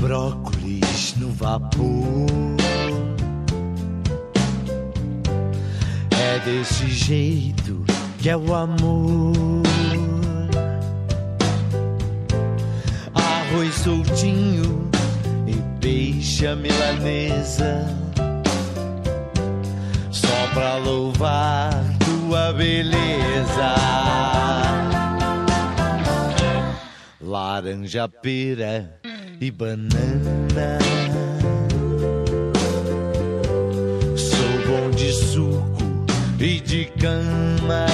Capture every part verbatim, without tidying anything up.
brócolis no vapor. É desse jeito que é o amor. Arroz soltinho e peixe à milanesa, só pra louvar tua beleza. Laranja, pera e banana, sou bom de suco e de cama.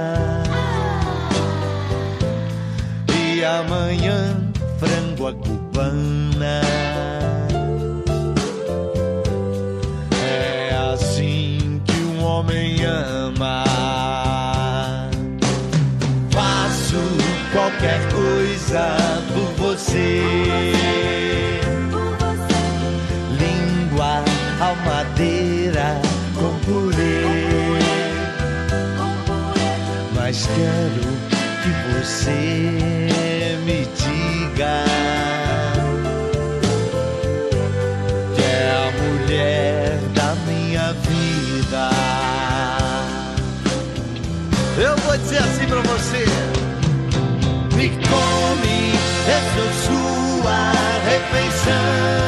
E amanhã frango à cubana. É assim que um homem ama. Faço qualquer coisa por você. Língua ao madeira com purê. Mas quero que você me diga que é a mulher da minha vida. Eu vou dizer assim pra você: me come, eu sou sua refeição.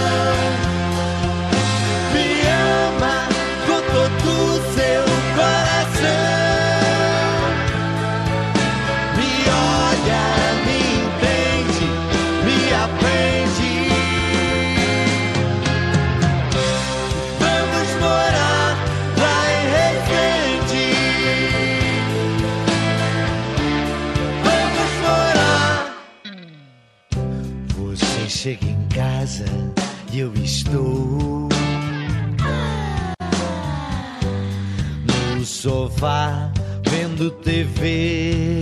Me ama com todo o seu coração. Me olha, me entende, me aprende. Vamos morar lá em Resende. Você chega em casa e eu estou no sofá vendo T V.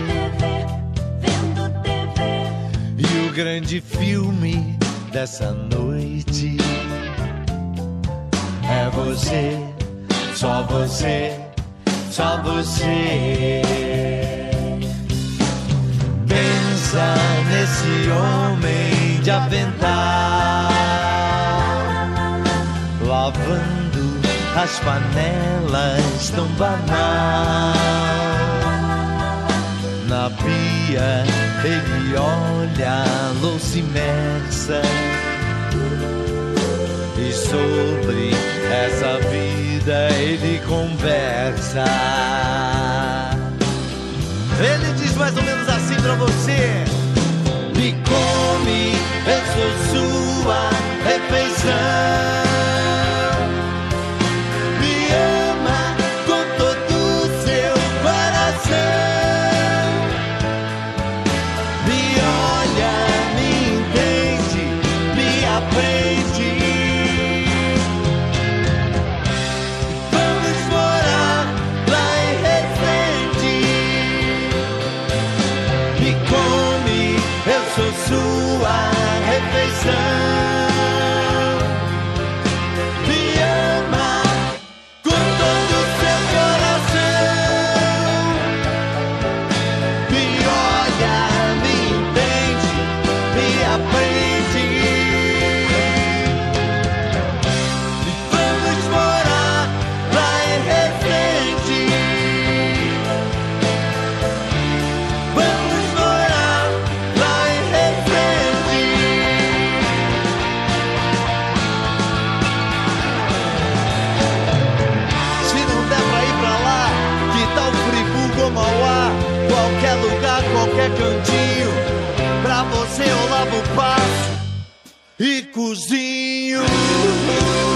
Vendo T V. E o grande filme dessa noite é você, só você, só você. Pensa nesse homem de avental, lavando as panelas tão banal. Na pia ele olha a louça imersa, e sobre essa vida ele conversa. Ele diz mais ou menos assim pra você: me come, eu sou sua refeição. Me ama com todo o seu coração. Me olha, me entende, me aprende. Vamos morar lá em Resende. Me come, eu sou sua refeição. Me ama com todo o seu coração. Me olha, me entende, me aprende. E vamos morar lá em Resende. Vamos morar lá em Resende. Se não der pra ir pra lá, que tal Friburgo ou Mauá? Qualquer lugar, qualquer cantinho. Pra você eu lavo o passo e cozinho.